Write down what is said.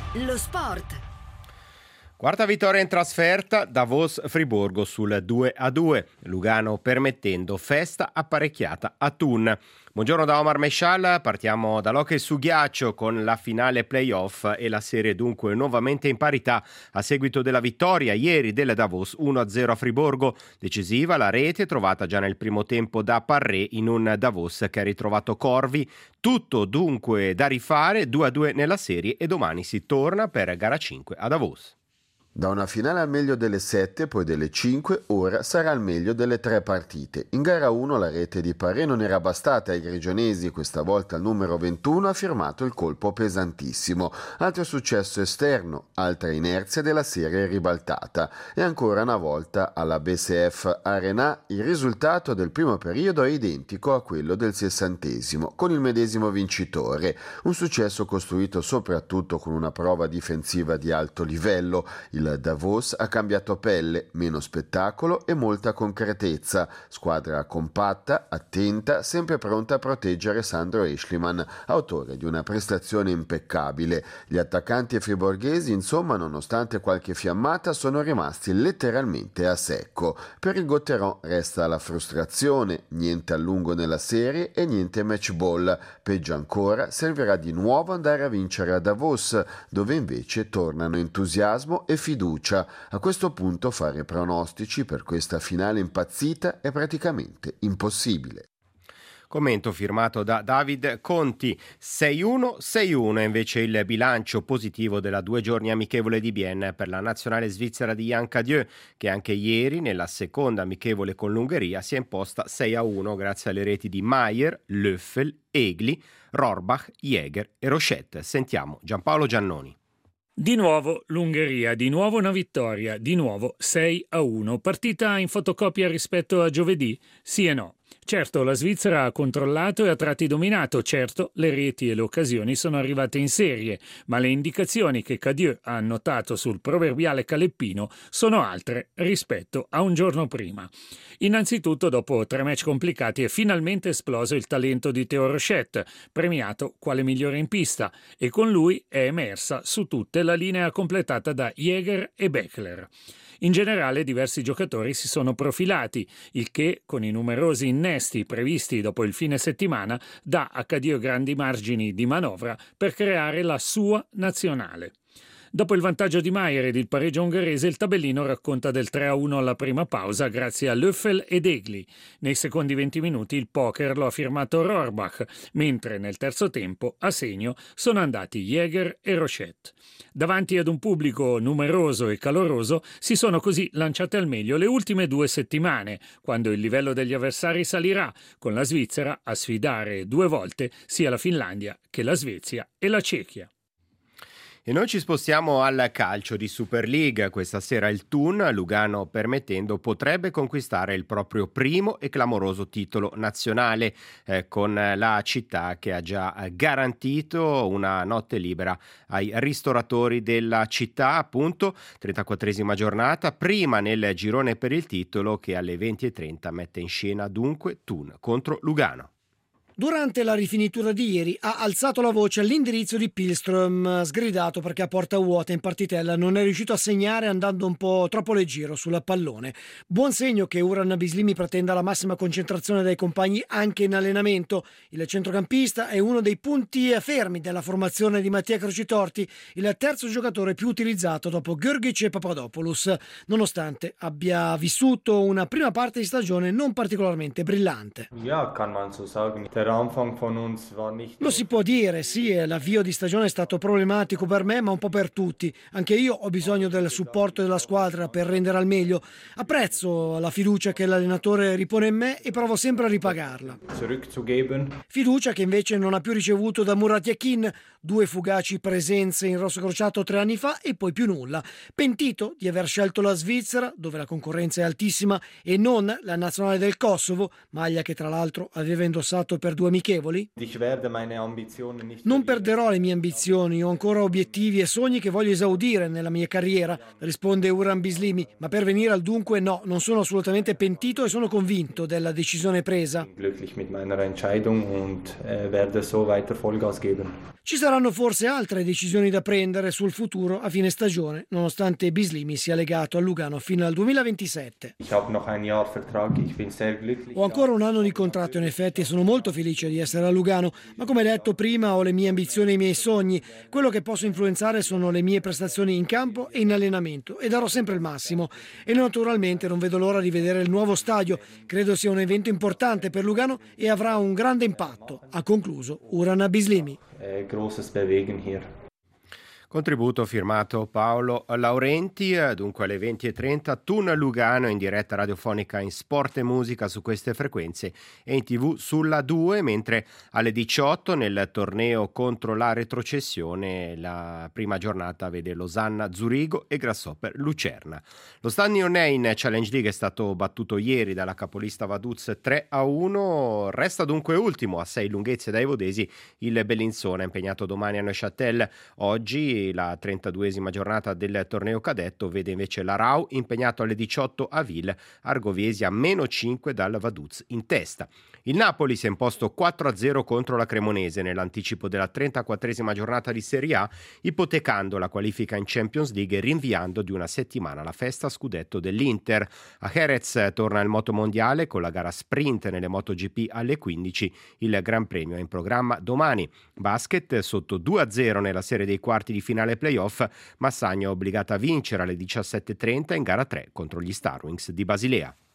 Lo sport. Quarta vittoria in trasferta, Davos-Friburgo sul 2-2, Lugano permettendo festa apparecchiata a Thun. Buongiorno da Omar Meshal, partiamo dall'hockey su ghiaccio con la finale playoff e la serie dunque nuovamente in parità a seguito della vittoria ieri del Davos 1-0 a Friburgo. Decisiva la rete trovata già nel primo tempo da Parré in un Davos che ha ritrovato Corvi. Tutto dunque da rifare, 2-2 nella serie e domani si torna per gara 5 a Davos. Da una finale al meglio delle 7, poi delle 5, ora sarà al meglio delle 3 partite. In gara 1 la rete di Parré non era bastata ai grigionesi, questa volta il numero 21 ha firmato il colpo pesantissimo. Altro successo esterno, altra inerzia della serie ribaltata. E ancora una volta alla BCF Arena il risultato del primo periodo è identico a quello del 60°, con il medesimo vincitore. Un successo costruito soprattutto con una prova difensiva di alto livello. Il Davos ha cambiato pelle, meno spettacolo e molta concretezza. Squadra compatta, attenta, sempre pronta a proteggere Sandro Eschliman, autore di una prestazione impeccabile. Gli attaccanti friborghesi, insomma, nonostante qualche fiammata, sono rimasti letteralmente a secco. Per il Gotteron resta la frustrazione, niente a lungo nella serie e niente match ball. Peggio ancora, servirà di nuovo andare a vincere a Davos, dove invece tornano entusiasmo e fiducia. A questo punto fare pronostici per questa finale impazzita è praticamente impossibile. Commento firmato da David Conti. 6-1, 6-1 è invece il bilancio positivo della 2 giorni amichevole di Bienne per la nazionale svizzera di Jan Cadieux, che anche ieri nella seconda amichevole con l'Ungheria si è imposta 6-1 grazie alle reti di Maier, Löffel, Egli, Rohrbach, Jäger e Rochette. Sentiamo Giampaolo Giannoni. Di nuovo l'Ungheria, di nuovo una vittoria, di nuovo 6-1. Partita in fotocopia rispetto a giovedì? Sì e no. Certo, la Svizzera ha controllato e a tratti dominato, certo, le reti e le occasioni sono arrivate in serie, ma le indicazioni che Cadieux ha annotato sul proverbiale caleppino sono altre rispetto a un giorno prima. Innanzitutto, dopo 3 match complicati, è finalmente esploso il talento di Theo Rochette, premiato quale migliore in pista, e con lui è emersa su tutte la linea completata da Jäger e Beckler. In generale diversi giocatori si sono profilati, il che, con i numerosi innesti previsti dopo il fine settimana, dà a Cadieux grandi margini di manovra per creare la sua nazionale. Dopo il vantaggio di Maier ed il pareggio ungherese, il tabellino racconta del 3-1 alla prima pausa grazie a Löffel ed Egli. Nei secondi 20 minuti il poker lo ha firmato Rohrbach, mentre nel terzo tempo a segno sono andati Jäger e Rochette. Davanti ad un pubblico numeroso e caloroso si sono così lanciate al meglio le ultime 2 settimane, quando il livello degli avversari salirà, con la Svizzera a sfidare 2 volte sia la Finlandia che la Svezia e la Cechia. E noi ci spostiamo al calcio di Super League. Questa sera il Thun, Lugano permettendo, potrebbe conquistare il proprio primo e clamoroso titolo nazionale con la città che ha già garantito una notte libera ai ristoratori della città, appunto, 34esima giornata, prima nel girone per il titolo che alle 20:30 mette in scena dunque Thun contro Lugano. Durante la rifinitura di ieri ha alzato la voce all'indirizzo di Pilström, sgridato perché a porta vuota in partitella non è riuscito a segnare andando un po' troppo leggero sul pallone. Buon segno che Uran Bislimi pretenda la massima concentrazione dai compagni anche in allenamento. Il centrocampista è uno dei punti fermi della formazione di Mattia Crocitorti, il terzo giocatore più utilizzato dopo Görgic e Papadopoulos, nonostante abbia vissuto una prima parte di stagione non particolarmente brillante. Ja, kann man so sagen. Lo si può dire, sì, l'avvio di stagione è stato problematico per me, ma un po' per tutti. Anche io ho bisogno del supporto della squadra per rendere al meglio. Apprezzo la fiducia che l'allenatore ripone in me e provo sempre a ripagarla. Fiducia che invece non ha più ricevuto da Murat Yakin, 2 fugaci presenze in rosso crociato 3 anni fa e poi più nulla. Pentito di aver scelto la Svizzera, dove la concorrenza è altissima, e non la nazionale del Kosovo, maglia che tra l'altro aveva indossato per 2 amichevoli? Non perderò le mie ambizioni, ho ancora obiettivi e sogni che voglio esaudire nella mia carriera, risponde Uran Bislimi, ma per venire al dunque no, non sono assolutamente pentito e sono convinto della decisione presa. Ci saranno forse altre decisioni da prendere sul futuro a fine stagione, nonostante Bislimi sia legato a Lugano fino al 2027. Ho ancora un anno di contratto in effetti e sono molto felice di essere a Lugano, ma come detto prima ho le mie ambizioni e i miei sogni. Quello che posso influenzare sono le mie prestazioni in campo e in allenamento e darò sempre il massimo. E naturalmente non vedo l'ora di vedere il nuovo stadio, credo sia un evento importante per Lugano e avrà un grande impatto, ha concluso Uran Bislimi. Großes Bewegen hier. Contributo firmato Paolo Laurenti. Dunque alle 20:30 Thun Lugano in diretta radiofonica in Sport e Musica su queste frequenze e in TV sulla 2, mentre alle 18 nel torneo contro la retrocessione la prima giornata vede Losanna Zurigo e Grasshopper Lucerna. Lo Stade Rennais Challenge League è stato battuto ieri dalla capolista Vaduz 3-1, resta dunque ultimo a 6 lunghezze dai Vodesi il Bellinzona, impegnato domani a Neuchâtel. Oggi la 32esima giornata del torneo cadetto vede invece l'Arau impegnato alle 18 a Ville, Argovesi a -5 dal Vaduz in testa. Il Napoli si è imposto 4-0 contro la Cremonese nell'anticipo della 34esima giornata di Serie A, ipotecando la qualifica in Champions League e rinviando di una settimana la festa scudetto dell'Inter. A Jerez torna il motomondiale con la gara sprint nelle MotoGP alle 15. Il Gran Premio è in programma domani. Basket sotto 2-0 nella serie dei quarti di finale playoff, Massagno è obbligata a vincere alle 17:30 in gara 3 contro gli Star Wings di Basilea.